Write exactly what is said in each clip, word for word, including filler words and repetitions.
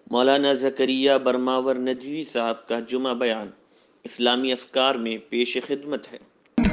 مولانا زکریا برماور ندوی صاحب کا جمعہ بیان اسلامی افکار میں پیش خدمت ہے۔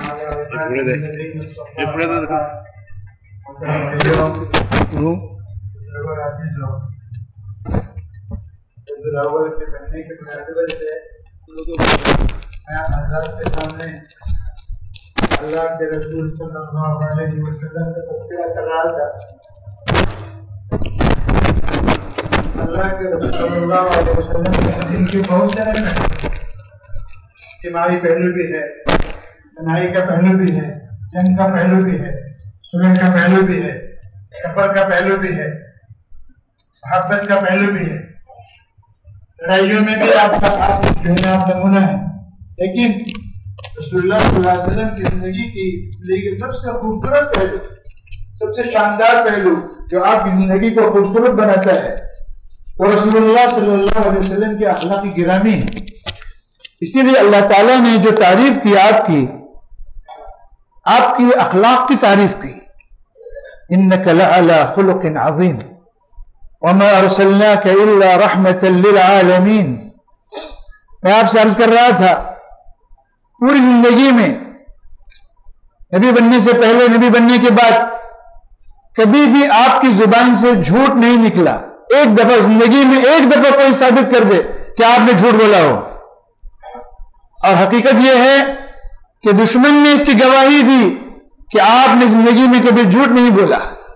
اللہ کے رسول صلی اللہ علیہ وسلم کا تذکرہ کر رہا تھا۔ اللہ کے رسول صلی اللہ علیہ وسلم کے دین کے بہت سارے اجتماعی پہلو بھی ہے، بنائی کا پہلو بھی ہے، جنگ کا پہلو بھی ہے، صلح کا پہلو بھی ہے، سفر کا پہلو بھی ہے، محبت کا پہلو بھی ہے۔ لڑائیوں میں بھی آپ کا آپ جو ہے آپ نمونہ ہے، لیکن رسول اللہ صلی اللہ علیہ وسلم کی زندگی کی لیکن سب سے خوبصورت پہلو، سب سے شاندار پہلو جو آپ کی زندگی کو خوبصورت بناتا ہے وہ رسول اللہ صلی اللہ علیہ وسلم کی اخلاق گرامی ہے۔ اسی لیے اللہ تعالیٰ نے جو تعریف کی آپ کی آپ کی اخلاق کی تعریف کی، اِنَّكَ لَعَلَىٰ خُلُقٍ عَظِيمٍ وَمَا أَرْسَلْنَاكَ إِلَّا رَحْمَةً لِّلْعَالَمِينَ۔ میں آپ سے عرض کر رہا تھا پوری زندگی میں نبی بننے سے پہلے نبی بننے کے بعد کبھی بھی آپ کی زبان سے جھوٹ نہیں نکلا۔ ایک دفعہ زندگی میں ایک دفعہ کوئی ثابت کر دے کہ آپ نے جھوٹ بولا ہو، اور حقیقت یہ ہے کہ دشمن نے اس کی گواہی دی کہ آپ نے زندگی میں کبھی جھوٹ نہیں بولا۔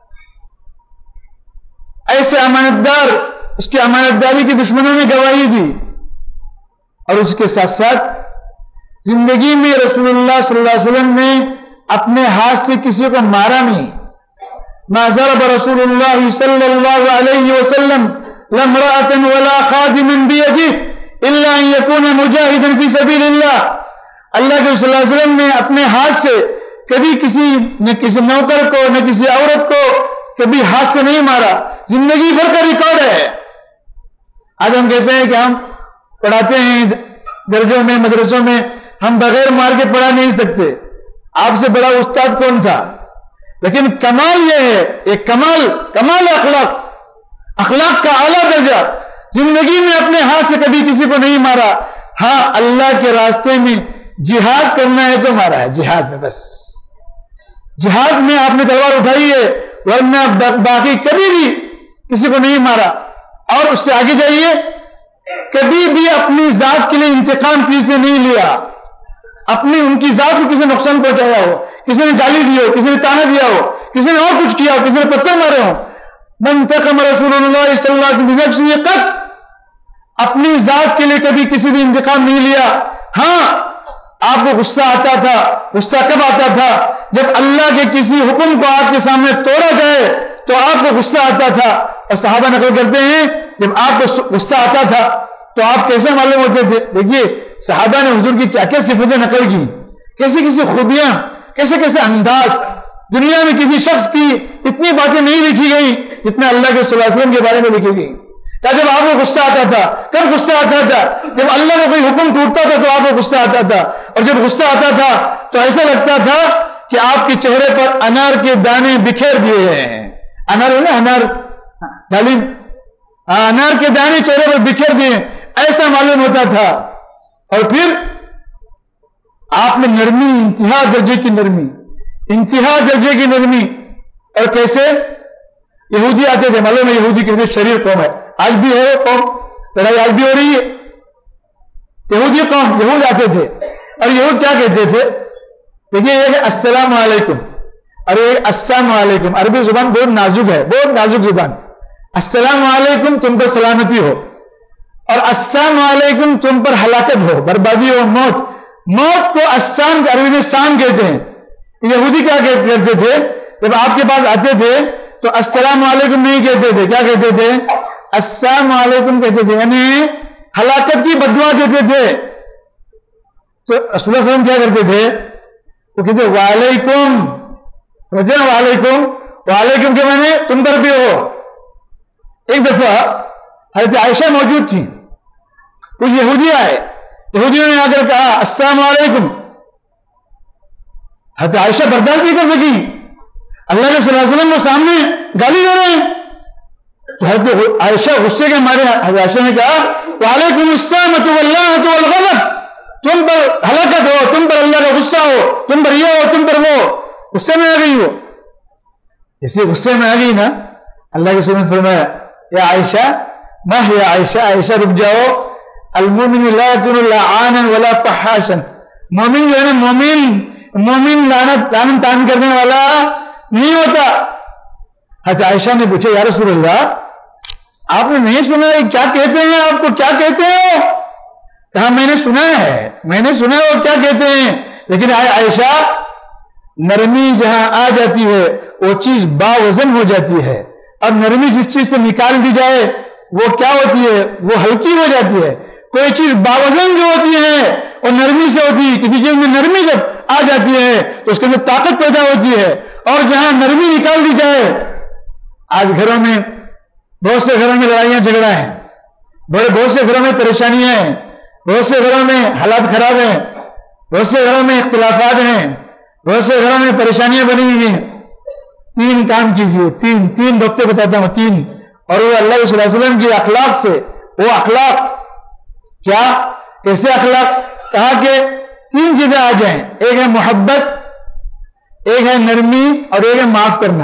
ایسے امانت دار اس کی امانت داری کی دشمنوں نے گواہی دی، اور اس کے ساتھ ساتھ زندگی میں رسول اللہ صلی اللہ علیہ وسلم نے اپنے ہاتھ سے کسی کو مارا نہیں۔ ما ضرب رسول اللہ صلی اللہ علیہ وسلم لامرأة ولا خادما بيده الا ان يكون مجاهدا في سبيل اللہ۔ اللہ کے صلی اللہ علیہ وسلم نے اپنے ہاتھ سے کبھی کسی نہ کسی نوکر کو نہ کسی عورت کو کبھی ہاتھ سے نہیں مارا، زندگی بھر کا ریکارڈ ہے۔ آج ہم کہتے ہیں کہ ہم پڑھاتے ہیں درجوں میں مدرسوں میں، ہم بغیر مار کے پڑھا نہیں سکتے۔ آپ سے بڑا استاد کون تھا؟ لیکن کمال یہ ہے، ایک کمال کمال اخلاق اخلاق کا اعلیٰ درجہ، زندگی میں اپنے ہاتھ سے کبھی کسی کو نہیں مارا۔ ہاں اللہ کے راستے میں جہاد کرنا ہے تو مارا ہے، جہاد میں بس، جہاد میں آپ نے تلوار اٹھائی ہے، ورنہ باقی کبھی بھی کسی کو نہیں مارا۔ اور اس سے آگے جائیے، کبھی بھی اپنی ذات کے لیے انتقام کسی سے نہیں لیا، اپنی ان کی ذات کو کسی نے نقصان پہنچایا ہو، کسی نے گالی دی ہو، کسی نے تانا دیا ہو، کسی نے اور کچھ کیا ہو، کسی نے پتھر مارے ہو، من انتقم رسول اللہ صلی اللہ علیہ وسلم بنفسه قط، اپنی ذات کے لیے کبھی کسی نے انتقام نہیں لیا۔ ہاں آپ کو غصہ آتا تھا، غصہ کب آتا تھا؟ جب اللہ کے کسی حکم کو آپ کے سامنے توڑا جائے تو آپ کو غصہ آتا تھا۔ اور صحابہ نقل کرتے ہیں جب آپ کو غصہ آتا تھا تو آپ کیسے معلوم ہوتے تھے؟ دیکھیے صحابہ نے حضور کی کیا کیا صفتیں نقل کی، کیسی کیسی خوبیاں، کیسے کیسے انداز۔ دنیا میں کسی شخص کی اتنی باتیں نہیں لکھی گئی جتنا اللہ کے صلی اللہ علیہ وسلم کے بارے میں لکھی گئی۔ کہ جب آپ کو غصہ آتا تھا، کب غصہ آتا تھا؟ جب اللہ کا کوئی حکم ٹوٹتا تھا تو آپ کو غصہ آتا تھا، اور جب غصہ آتا تھا تو ایسا لگتا تھا کہ آپ کے چہرے پر انار کے دانے بکھیر دیے گئے ہیں۔ انار ہے نا، انار ڈالیم، انار کے دانے چہرے پر بکھیر دیے، ایسا معلوم ہوتا تھا۔ اور پھر آپ نے نرمی، انتہا درجے کی نرمی، انتہا درجے کی نرمی۔ اور کیسے یہودی آتے تھے، معلوم ہے یہودی کیسے شریر قوم ہے، آج بھی ہے وہ قوم، لڑائی آج بھی ہو رہی ہے۔ یہودی قوم، یہود آتے تھے، اور یہود کیا کہتے تھے؟ دیکھیے یہ کہ السلام علیکم، اور یہ السلام علیکم، عربی زبان بہت نازک ہے، بہت نازک زبان۔ السلام علیکم تم پر سلامتی ہو، اور السلام علیکم تم پر ہلاکت ہو، بربادی ہو، موت۔ موت کو السلام عربی میں سام کہتے ہیں۔ یہودی کیا کہتے تھے؟ جب آپ کے پاس آتے تھے تو السلام علیکم نہیں کہتے تھے، کیا کہتے تھے؟ السلام علیکم کہتے تھے، یعنی ہلاکت کی بددعا دیتے تھے۔ تو رسول اللہ صلی اللہ علیہ وسلم کیا کرتے تھے؟ وہ کہتے وعلیکم، سمجھتے ہیں وعلیکم، وعلیکم کے معنی تم پر بھی ہو۔ ایک دفعہ حضرت عائشہ موجود تھی، کچھ یہودی آئے، یہودیوں نے آ کر کہا السلام علیکم۔ حضرت عائشہ برداشت نہیں کر سکی، اللہ کے صلی اللہ علیہ وسلم کو سامنے گالی دے رہے ہیں، تو حضرت عائشہ غصے کے مارے حضرت عائشہ نے کہا وعلیکم السلامۃ واللعنۃ والغضب، تم پر ہلاکت ہو، تم پر اللہ کا غصہ ہو، تم پر یہ ہو، تم پر وہ. غصے میں آ گئی وہ. جیسے غصے میں آ گئی نا، اللہ کے رسول نے فرمایا یا عائشہ ما ہی عائشہ، عائشہ رک جاؤ، المومن لا یکون لعانا ولا فحاشا، مومن جو ہے نا، مومن مومن لعنت لعنت تان کرنے والا نہیں ہوتا. حضرت عائشہ نے پوچھا یا رسول اللہ آپ نے نہیں سنا کیا کہتے ہیں، آپ کو کیا کہتے ہیں؟ کہا میں نے سنا ہے، میں نے سنا ہے وہ کیا کہتے ہیں، لیکن عائشہ نرمی جہاں آ جاتی ہے وہ چیز باوزن ہو جاتی ہے، اور نرمی جس چیز سے نکال دی جائے وہ کیا ہوتی ہے، وہ ہلکی ہو جاتی ہے. کوئی چیز باوزن جو ہوتی ہے اور نرمی سے ہوتی ہے، کسی چیز میں نرمی جب آ جاتی ہے تو اس کے اندر طاقت پیدا ہوتی ہے، اور جہاں نرمی نکال دی جائے. آج گھروں میں بہت سے گھروں میں لڑائیاں جھگڑا ہیں، بڑے بہت سے گھروں میں پریشانیاں ہیں، بہت سے گھروں میں حالات خراب ہیں، بہت سے گھروں میں اختلافات ہیں، بہت سے گھروں میں پریشانیاں بنی ہوئی ہیں. تین کام کیجئے، تین تین نقطے بتاتا ہوں، تین، اور وہ اللہ صلی اللہ علیہ وسلم کی اخلاق سے. وہ اخلاق کیا، کیسے اخلاق؟ کہا کہ تین چیزیں آ جائیں، ایک ہے محبت، ایک ہے نرمی، اور ایک ہے معاف کرنا.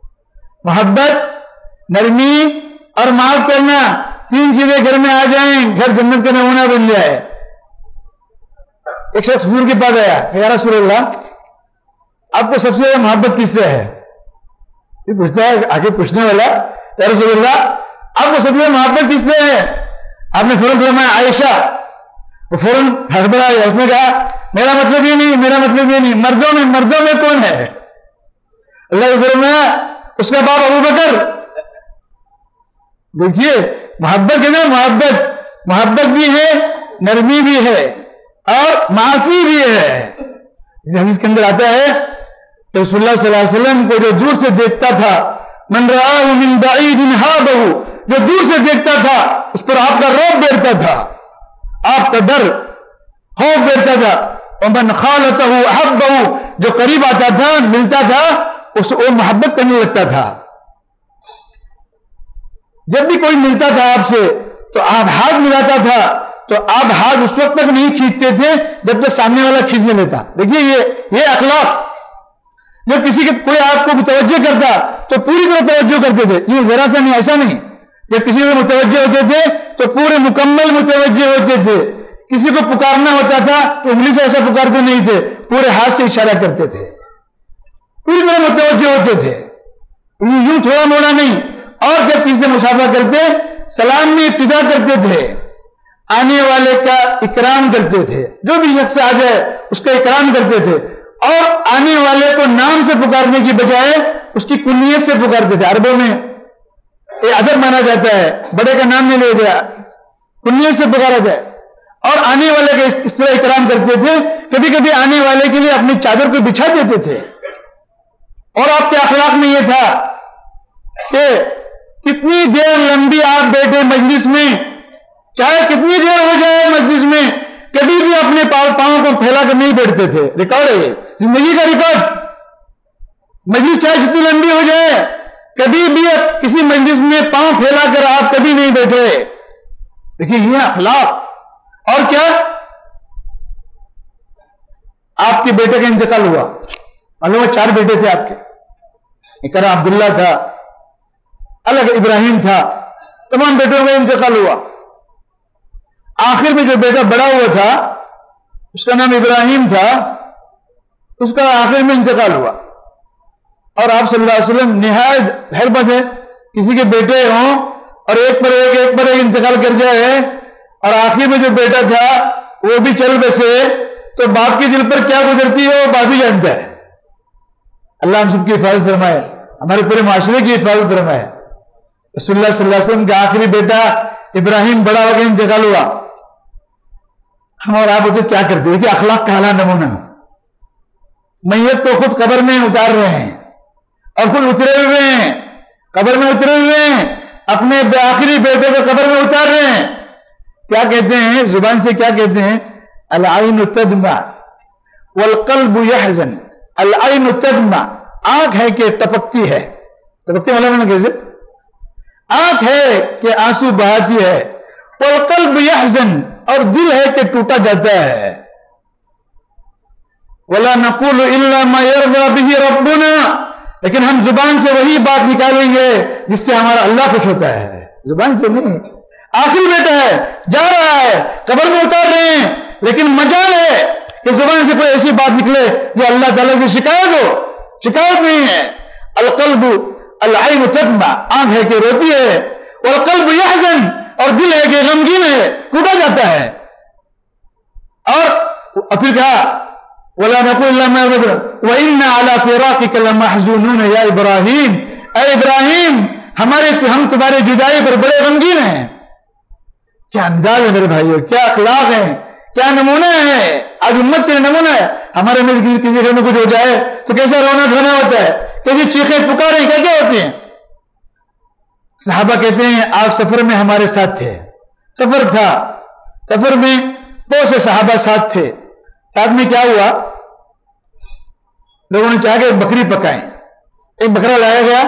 محبت، نرمی اور معاف کرنا، تین چیزیں گھر میں آ جائیں، گھر جنت کا نمونہ بن جائے. ایک شخص حضور کے پاس آیا کہ یا رسول اللہ آپ کو سب سے زیادہ محبت کس سے ہے؟ یہ پوچھتا ہے آگے پوچھنے والا یا رسول اللہ آپ کو سب سے زیادہ محبت کس سے ہے؟ آپ نے فوراً فرمایا عائشہ. وہ فوراً ہڑبڑایا، اس نے کہا میرا مطلب یہ نہیں، میرا مطلب یہ نہیں، مردوں میں مردوں میں کون ہے؟ اللہ کے رسول نے اس کا باپ ابو بکر. دیکھیے محبت کے اندر محبت محبت بھی ہے، نرمی بھی ہے، اور معافی بھی ہے. اس حدیث کے اندر آتا ہے کہ رسول اللہ صلی اللہ علیہ وسلم کو جو دور سے دیکھتا تھا، من رآہ من بعید ہابہ، جو دور سے دیکھتا تھا اس پر آپ کا رعب بیٹھتا تھا، آپ کا ڈر خوف بیٹھتا تھا. ومن خالطہ احبہ، جو قریب آتا تھا ملتا تھا اس وہ محبت کرنے لگتا تھا. جب بھی کوئی ملتا تھا آپ سے تو آپ ہاتھ ملاتا تھا تو آپ ہاتھ اس وقت تک نہیں کھینچتے تھے جب تک سامنے والا کھینچنے لیتا. دیکھیے یہ یہ اخلاق. جب کسی کے کوئی آپ کو متوجہ کرتا تو پوری طرح توجہ کرتے تھے، یہ ذرا سا نہیں، ایسا نہیں. جب کسی کو متوجہ ہوتے تھے تو پورے مکمل متوجہ ہوتے تھے. کسی کو پکارنا ہوتا تھا تو انگلی سے ایسا پکارتے نہیں تھے، پورے ہاتھ سے اشارہ کرتے تھے، پوری طرح متوجہ ہوتے تھے، یوں تھوڑا موڑا نہیں. اور جب کسی سے مصافحہ کرتے سلام میں ابتدا کرتے تھے، آنے والے کا اکرام کرتے تھے، جو بھی شخص آ جائے اس کا اکرام کرتے تھے، اور آنے والے کو نام سے پکارنے کی بجائے اس کی کنیت سے پکارتے تھے. عربوں میں یہ ادب مانا جاتا ہے، بڑے کا نام نہیں لے گیا، کنیت سے پکارا جائے. اور آنے والے کا اس طرح اکرام کرتے تھے، کبھی کبھی آنے والے کے لیے اپنی چادر کو بچھا دیتے تھے. اور آپ کے اخلاق میں یہ تھا کہ کتنی دیر لمبی آپ بیٹھے مجلس میں، چاہے کتنی دیر ہو جائے مجلس میں، کبھی بھی اپنے پاؤں کو پھیلا کر نہیں بیٹھتے تھے. ریکارڈ ہے یہ، زندگی کا ریکارڈ. مجلس چاہے جتنی لمبی ہو جائے کبھی بھی کسی مجلس میں پاؤں پھیلا کر آپ کبھی نہیں بیٹھے. دیکھیے یہ اخلاق. اور کیا، آپ کے بیٹے کا انتقال ہوا، معلوم چار بیٹے تھے آپ کے، ایک کا نام عبداللہ تھا، الگ ابراہیم تھا، تمام بیٹوں کا انتقال ہوا. آخر میں جو بیٹا بڑا ہوا تھا اس کا نام ابراہیم تھا، اس کا آخر میں انتقال ہوا. اور آپ صلی اللہ علیہ وسلم نہایت حربت ہے، کسی کے بیٹے ہوں اور ایک پر ایک ایک پر ایک انتقال کر جائے، اور آخر میں جو بیٹا تھا وہ بھی چل بسے تو باپ کے دل پر کیا گزرتی ہے وہ باپ ہی جانتا ہے. اللہ ہم سب کی حفاظت فرمائے، ہمارے پورے معاشرے کی حفاظت فرمائے. رسول اللہ صلی اللہ علیہ وسلم کا آخری بیٹا ابراہیم بڑا ہو گیا، انتقال ہوا. ہم اور آپ ہوتے کیا کرتے؟ دیکھیے اخلاق کا اعلیٰ نمونہ. میت کو خود قبر میں اتار رہے ہیں اور خود اترے ہوئے ہیں، قبر میں اترے ہوئے ہیں، اپنے آخری بیٹے کو قبر میں اتار رہے ہیں. کیا کہتے ہیں زبان سے؟ کیا کہتے ہیں؟ العین تدمع والقلب یحزن. العین تدمع، آنکھ ہے کہ ٹپکتی ہے. ٹپکتی والا میں نے کیسے؟ آنکھ ہے کہ آنسو بہاتی ہے، والقلب یحزن، اور دل ہے کہ ٹوٹا جاتا ہے، ولا نقول الا ما يرضى به ربنا، لیکن ہم زبان سے وہی بات نکالیں گے جس سے ہمارا اللہ خوش ہوتا ہے، زبان سے نہیں۔ آخری بیٹا ہے، جا رہا ہے، قبر میں اتار رہے ہیں، لیکن مجال ہے کہ زبان سے کوئی ایسی بات نکلے جو اللہ تعالیٰ کی شکایت ہو، شکایت نہیں ہے۔ القلب العین تدمع، آنکھ ہے کہ روتی ہے، والقلب یحزن، اور دل ہے کہ غمگین ہے، ٹوٹا جاتا ہے۔ اور پھر کہا وَلَا نَقُولُ إِلَّا مَا يَرْضَى وَإِنَّا عَلَى فِرَاقِكَ لَمَحْزُونُونَ يَا إِبْرَاهِيمُ، اے ابراہیم ہمارے ہم تمہارے جدائی پر بڑے غمگین ہیں۔ کیا انداز ہے میرے بھائیو، کیا اخلاق ہیں، کیا نمونہ ہے، آج امت کے نمونہ ہے۔ ہمارے میں کسی گھر میں کچھ ہو جائے تو کیسا رونا دھونا ہوتا ہے، کیسی چیخیں پکاریں کیا کیا ہوتی ہیں۔ صحابہ کہتے ہیں آپ سفر میں ہمارے ساتھ تھے، سفر تھا، سفر میں بہت سے صحابہ ساتھ تھے، ساتھ میں کیا ہوا، لوگوں نے چاہا کہ بکری پکائیں، ایک بکرا لایا گیا،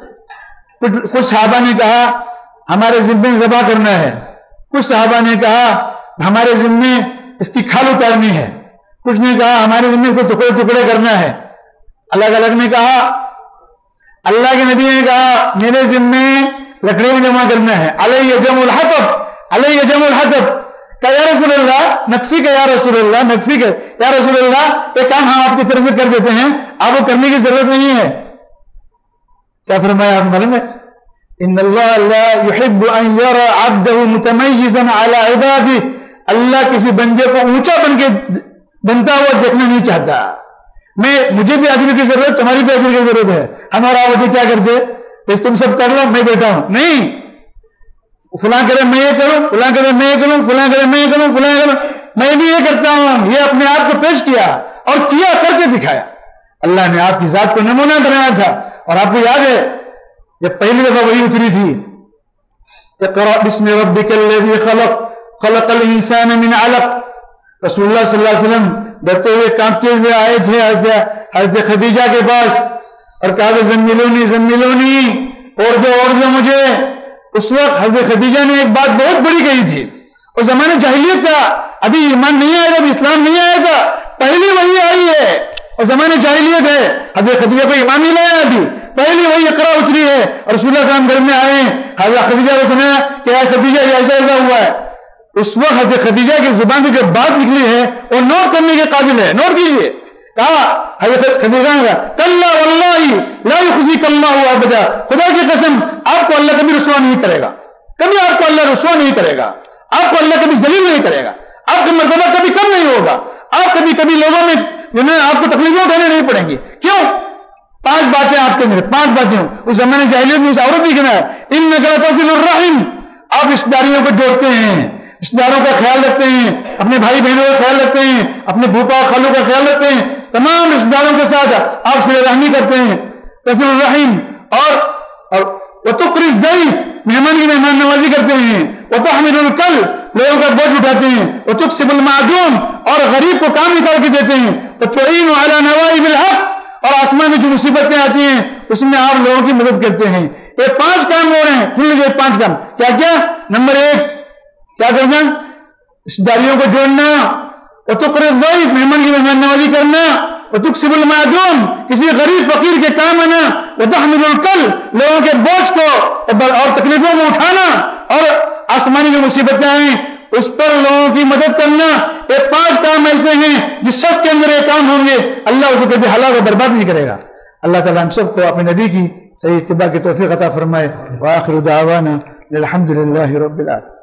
کچھ صحابہ نے کہا ہمارے ذمے ذبح کرنا ہے، کچھ صحابہ نے کہا ہمارے ذمے اس کی کھال اتارنی ہے، کچھ نے کہا ہمارے ذمے کو ٹکڑے ٹکڑے کرنا ہے، الگ الگ نے کہا۔ اللہ کے نبی نے کہا میرے ذمے لکڑیوں جمع کرنا ہے، علیہ جمع الحطب، علیہ جمع الحطب۔ کہا یا رسول اللہ نقفی کا، یا رسول اللہ نقفی کا، یا رسول اللہ ایک کام ہم آپ کی طرف سے کر دیتے ہیں، آپ کو کرنے کی ضرورت نہیں ہے۔ کیا فرمایا آپ معلوم ہے؟ ان اللہ لا يحب ان يرى عبده متميزا على عباده، اللہ کسی بندے کو اونچا بن کے بنتا ہوا دیکھنا نہیں چاہتا۔ میں مجھے بھی اجر کی ضرورت، تمہاری بھی اجر کی ضرورت ہے، ہمارا وجہ کیا کرتے بس تم سب کر لو میں بیٹھا ہوں، نہیں، فلاں کرے میں یہ کروں، فلاں کرے میں یہ کروں، فلاں کرے میں یہ کروں، فلاں کروں، میں بھی یہ کرتا ہوں۔ یہ اپنے آپ کو پیش کیا اور کیا کر کے دکھایا۔ اللہ نے آپ کی ذات کو نمونہ بنایا تھا۔ اور آپ کو یاد ہے جب پہلی دفعہ وحی اتری تھی، اقرأ بسم ربک الذی خلق خلق الانسان من علق، رسول اللہ صلی اللہ علیہ وسلم ڈرتے ہوئے کانپتے ہوئے آئے تھے حضرت خدیجہ کے پاس اور کہا کہ زمیلونی زمیلونی، اور دو اور دو مجھے۔ اس وقت حضرت خدیجہ نے ایک بات بہت بڑی کہی تھی، اس زمانے جاہلیت تھا، ابھی ایمان نہیں آیا تھا، ابھی اسلام نہیں آیا تھا، پہلی وحی آئی ہے اور زمانے جاہلیت ہے، حضرت خدیجہ کو ایمان نہیں لایا، ابھی پہلی وحی اقرا اتری ہے اور رسول اللہ صلی اللہ علیہ وسلم گھر میں آئے ہیں، حضرت خدیجہ کو سنا کہ اے خدیجہ یہ ایسا ایسا ہوا ہے۔ اس وقت حضرت خدیجہ کی زبان سے جو بات نکلی ہے وہ نوٹ کرنے کے قابل ہے، نوٹ کیجئے۔ کہا حضرت خدیجہ نے کہا کلا واللہ لا یخزیک اللہ ابدا، خدا کی قسم آپ کو اللہ کبھی رسوا نہیں کرے گا، کبھی آپ کو اللہ رسوا نہیں کرے گا، آپ کو اللہ کبھی ذلیل نہیں کرے گا، آپ کا مرتبہ کبھی کم نہیں ہوگا، آپ کبھی کبھی لوگوں میں جو ہے آپ کو تکلیفیں اٹھانے نہیں پڑیں گی۔ کیوں؟ پانچ باتیں آپ کے اندر، پانچ باتیں اس زمانے جاہلیت میں اس عورت بھی کہنا ہے انک لتصل الرحم، آپ رشتہ داریوں کو جوڑتے ہیں، رشتہ داروں کا خیال رکھتے ہیں، اپنے بھائی بہنوں کا خیال رکھتے ہیں، اپنے بھوپا خالوں کا خیال رکھتے ہیں، تمام رشتہ داروں کے ساتھ آپ صلہ رحمی کرتے ہیں، تصل الرحم، اور اور وتقری الضیف، مہمان کی مہمان نوازی کرتے ہیں، وتحمل الکل، لوگوں کا بوجھ اٹھاتے ہیں، وتکسب المعدوم، اور غریب کو کام نکال کے دیتے ہیں، وتعین علی نوائب الحق، اور آسمان میں جو مصیبتیں آتی ہیں اس میں آپ لوگوں کی مدد کرتے ہیں۔ یہ پانچ کام ہو رہے ہیں، سن لیجیے پانچ کام کیا کیا۔ نمبر ایک کیا کرنا، رشتہ داریوں کو جوڑنا، وتقری الضیف، مہمان کی مہمان نوازی کرنا، وتکسب المعدوم، کسی غریب فقیر کے کام آنا، وتحمل الکل، لوگوں کے بوجھ کو اور تکلیفوں کو اٹھانا، اور آسمانی جو مصیبتیں آئیں اس پر لوگوں کی مدد کرنا۔ یہ پانچ کام ایسے ہیں جس شخص کے اندر یہ کام ہوں گے اللہ اسے کبھی ہلاک و برباد نہیں کرے گا۔ اللہ تعالیٰ ہم سب کو اپنے نبی کی صحیح اتباع کی توفیق عطا فرمائے۔ وآخر دعوانا الحمد للہ رب العالمین۔